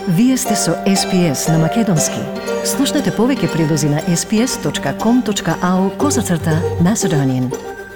Вие сте со SPS на Македонски. Слушнете повеќе прилози на sps.com.au/Macedonian.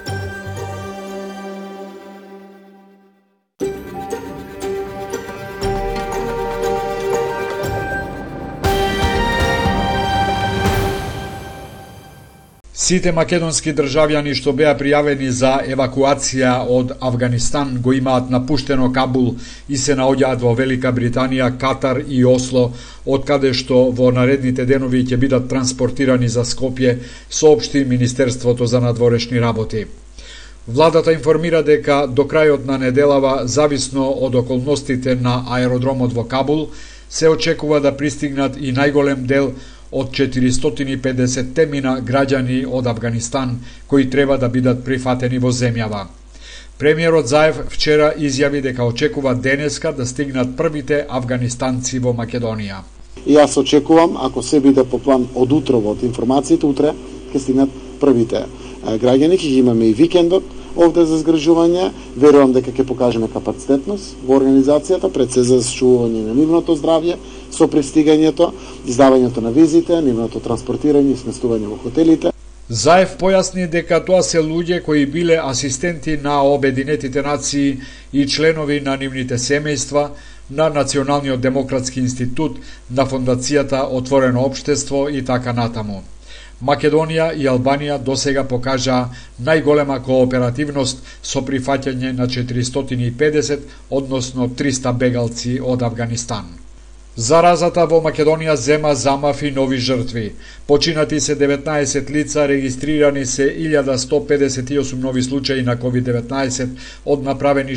Сите македонски државјани што беа пријавени за евакуација од Авганистан го имаат напуштено Кабул и се наоѓаат во Велика Британија, Катар и Осло, од каде што во наредните денови ќе бидат транспортирани за Скопје, соопшти Министерството за надворешни работи. Владата информира дека до крајот на неделава, зависно од околностите на аеродромот во Кабул, се очекува да пристигнат и најголем дел од 450 темина граѓани од Авганистан кои треба да бидат прифатени во земјава. Премиерот Заев вчера изјави дека очекува денеска да стигнат првите афганистанци во Македонија. И јас очекувам, ако се биде по план од утрово од информациите, утре ќе стигнат првите граѓани, ќе имаме и викендот овде за згрижување. Верувам дека ќе покажеме капацитетност во организацијата, пред се за зачувување на нивното здравје, со пристигањето, издавањето на визите, нивното транспортирање и сместување во хотелите. Заев појасни дека тоа се луѓе кои биле асистенти на Обединетите нации и членови на нивните семејства, на Националниот демократски институт, на Фондацијата Отворено општество и така натаму. Македонија и Албанија досега покажаа најголема кооперативност со прифаќање на 450, односно 300 бегалци од Авганистан. Заразата во Македонија зема замав и нови жртви. Починати се 19 лица, регистрирани се 1158 нови случаи на COVID-19, од направени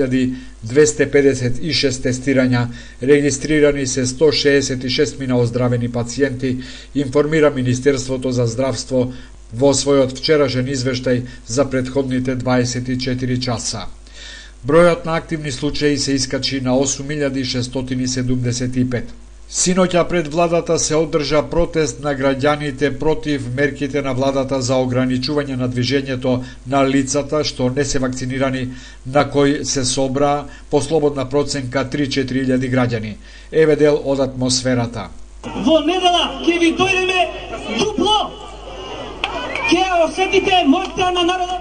6256 тестирања, регистрирани се 166 мина оздравени пациенти, информира Министерството за здравство во својот вчерашен извештај за претходните 24 часа. Бројот на активни случаи се искачи на 8675. Синоќа пред владата се одржа протест на граѓаните против мерките на владата за ограничување на движењето на лицата што не се вакцинирани, на кој се собра по слободна проценка 3-4 граѓани. Еве дел од атмосферата. Во недела ќе ви дојдеме дупло. Ќе осетите моќта на народот.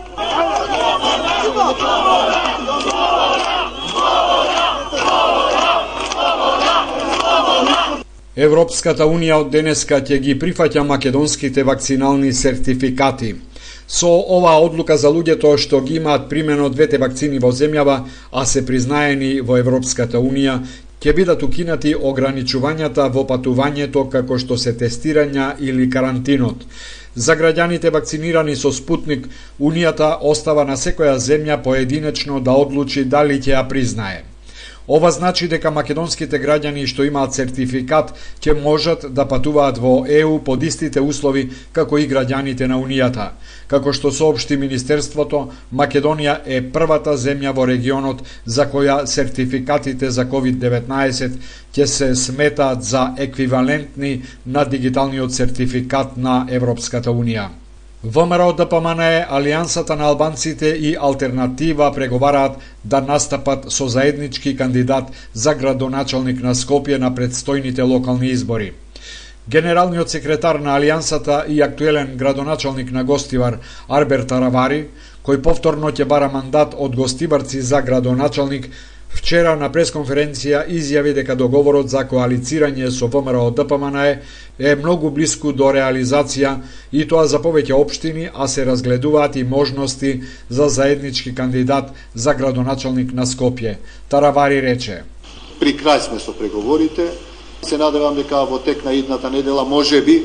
Европската Унија од денеска ќе ги прифаќа македонските вакцинални сертификати. Со оваа одлука за луѓето што ги имаат примено двете вакцини во земјава, а се признаени во Европската Унија, ќе бидат укинати ограничувањата во патувањето како што се тестирања или карантинот. За граѓаните вакцинирани со Спутник, Унијата остава на секоја земја поединечно да одлучи дали ќе ја признае. Ова значи дека македонските граѓани што имаат сертификат ќе можат да патуваат во ЕУ под истите услови како и граѓаните на Унијата. Како што соопшти Министерството, Македонија е првата земја во регионот за која сертификатите за COVID-19 ќе се сметаат за еквивалентни на дигиталниот сертификат на Европската Унија. ВМРО ДПМНЕ, Алијансата на албанците и Алтернатива преговараат да настапат со заеднички кандидат за градоначалник на Скопје на предстојните локални избори. Генералниот секретар на Алијансата и актуелен градоначалник на Гостивар, Арбер Таравари, кој повторно ќе бара мандат од гостиварци за градоначалник, вчера на пресконференција изјави дека договорот за коалицирање со ВМРО ДПМНЕ е многу блиску до реализација и тоа за повеќе општини, а се разгледуваат и можности за заеднички кандидат за градоначалник на Скопје. Таравари рече: При крај сме со преговорите. Се надевам дека во тек на идната недела можеби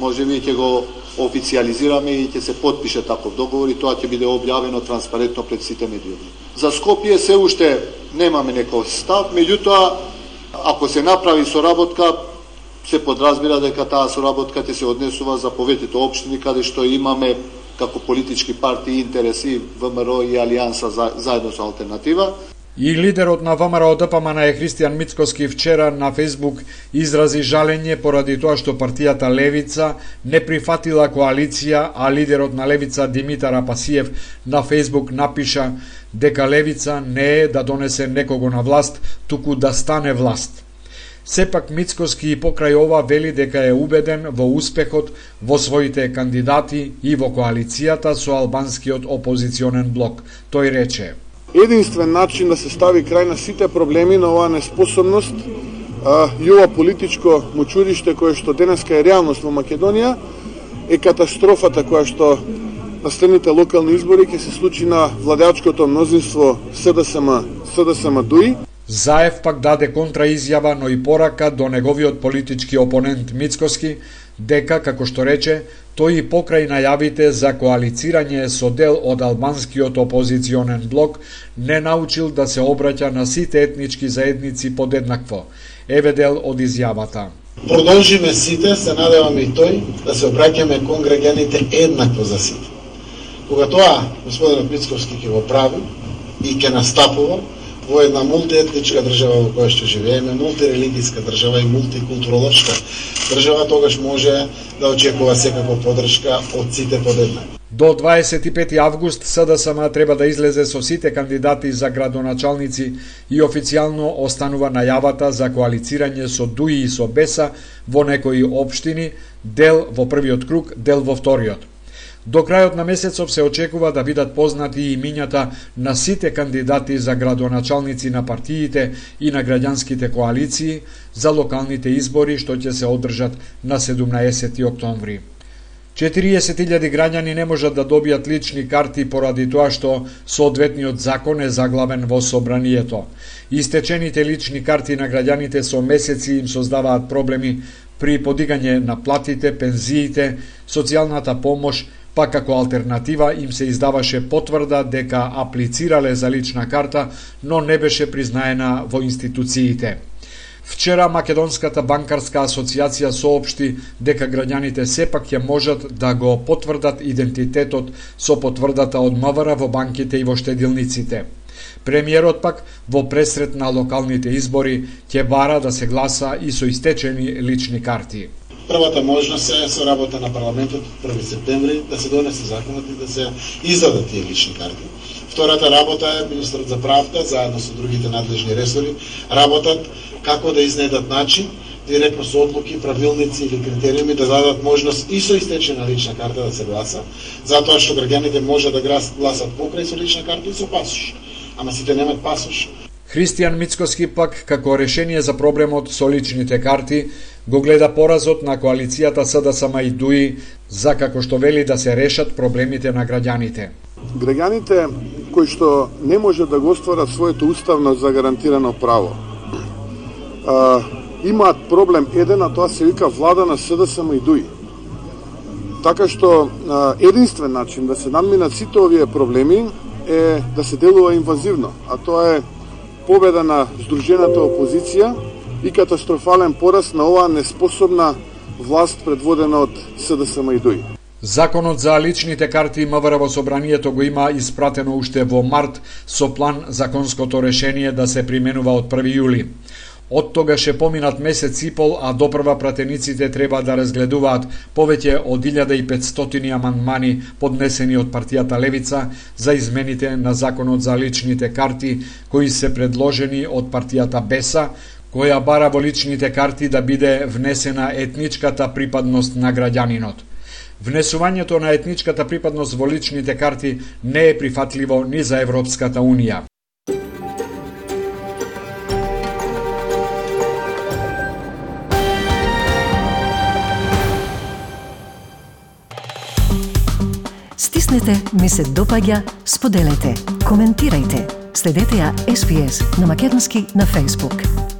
ќе го официализираме и ќе се потпише таков договор и тоа ќе биде објавено транспарентно пред сите медиуми. За Скопје се уште немаме некој став, меѓутоа ако се направи соработка, се подразбира дека таа соработка ќе се однесува за повеќето општини каде што имаме како политички партии интереси ВМРО и Алијанса заедно со Алтернатива. И лидерот на ВМРО ДПМНЕ Христијан Мицкоски вчера на Фејсбук изрази жалење поради тоа што партијата Левица не прифатила коалиција, а лидерот на Левица Димитар Апасиев на Фејсбук напиша дека Левица не е да донесе некого на власт, туку да стане власт. Сепак Мицкоски покрај ова вели дека е убеден во успехот во своите кандидати и во коалицијата со албанскиот опозиционен блок. Тој рече: единствен начин да се стави крај на сите проблеми на оваа неспособност и ова политичко мочуриште кое што денеска е реалност во Македонија е катастрофата која што на следните локални избори ќе се случи на владеачкото мнозинство СДСМ-ДУИ. Заев пак даде контраизјава, но и порака до неговиот политички опонент Мицкоски дека, како што рече, тој и покрај најавите за коалицирање со дел од албанскиот опозиционен блок не научил да се обраќа на сите етнички заедници подеднакво. Еве дел од изјавата. Продолжиме сите, се надеваме и тој, да се обраќаме кон граѓаните еднакво за сите. Кога тоа господинот Мицковски ќе го прави и ќе настапува во една мултиетничка држава во која што живееме, мултирелигијска држава и мултикултуролошка држава, тогаш може да очекува секако поддршка од сите подеднакво. До 25 август СДСМ треба да излезе со сите кандидати за градоначалници и официјално останува најавата за коалицирање со ДУИ и со БЕСА во некои општини, дел во првиот круг, дел во вториот. До крајот на месецов се очекува да бидат познати имињата на сите кандидати за градоначалници на партиите и на граѓанските коалиции за локалните избори што ќе се одржат на 17 октомври. 40.000 граѓани не можат да добијат лични карти поради тоа што соодветниот закон е заглавен во собранието. Истечените лични карти на граѓаните со месеци им создаваат проблеми при подигање на платите, пензиите, социјалната помош, па како алтернатива им се издаваше потврда дека аплицирале за лична карта, но не беше признаена во институциите. Вчера Македонската банкарска асоциација соопшти дека граѓаните сепак ќе можат да го потврдат идентитетот со потврдата од МВР во банките и во штедилниците. Премиерот пак во пресрет на локалните избори ќе бара да се гласа и со истечени лични карти. Првата можност е со работа на парламентот 1 септември да се донесе законот и да се издадат тие лични карти. Втората работа е министерот за правда заедно со другите надлежни ресори работат како да изнедат начин директно со одлуки, правилници или критериуми да дадат можност и со истечена лична карта да се гласа, затоа што граѓаните може да гласат покрај со лична карта и со пасош. Ама сите немат пасош. Христијан Мицкоски пак, како решение за проблемот со личните карти, го гледа поразот на коалицијата СДСМ и ДУИ за, како што вели, да се решат проблемите на граѓаните. Граѓаните кои што не можат да го остварат своето уставно загарантирано право, имаат проблем еден, а тоа се вика влада на СДСМ и ДУИ. Така што единствен начин да се надминат сите овие проблеми е да се делува инвазивно, а тоа е победа на здружената опозиција и катастрофален пораст на оваа неспособна власт предводена од СДСМ и ДУИ. Законот за личните карти МВР во собранието го има испратено уште во март со план законското решение да се применува од 1 јули. Од тогаш е поминат месец и пол, а допрва пратениците треба да разгледуваат повеќе од 1500 амандмани поднесени од партијата Левица за измените на законот за личните карти кои се предложени од партијата БЕСА, која бара во личните карти да биде внесена етничката припадност на граѓанинот. Внесувањето на етничката припадност во личните карти не е прифатливо ни за Европската Унија. Стиснете, ми се допаѓа, споделете, коментирајте. Следете ја SPS на Македонски на Facebook.